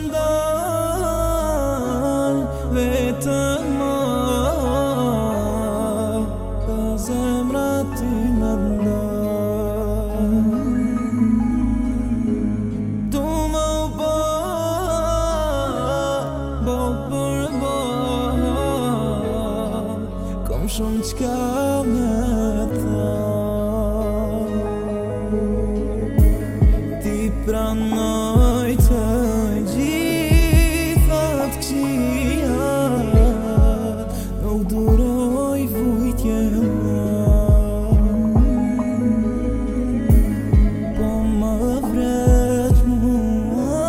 ndal vetëm ka zemra ty në ndal du më bo për bo kom shumë qka me tha ti pranoj të gjithat këqijat nuk duroj vujtje po më vret mua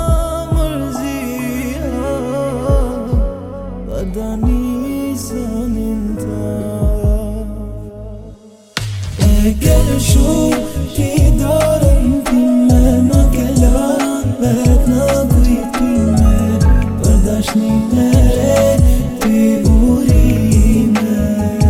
mërzia pa dani zënin ta e kelshu ti dorën time më ke lënë vet në kujtime për dashnin e re ti urime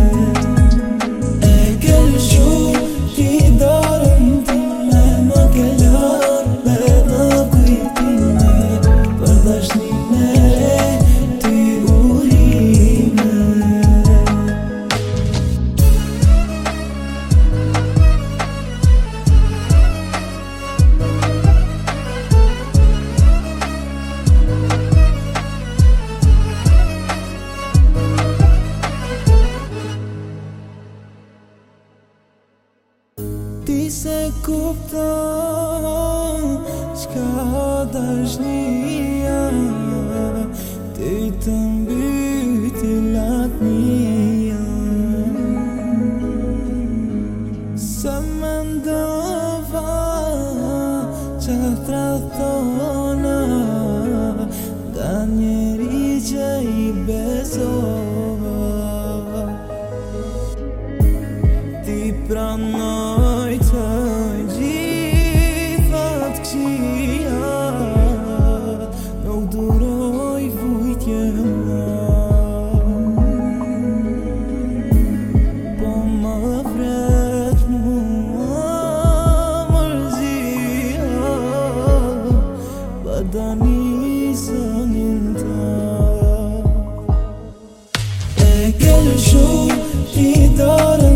e kelshu ti dorën time më ke lënë vet në kujtime për dashnin e re ti urime ti se kupton qka dashnia ti të mbyti latnia se me ndova qatra thona nga njeri që i besova ti pranoj të gjithat këqijat nuk duroj vujtje po më vret mua mërzia pa dani zënin ta e kelshu ti dorën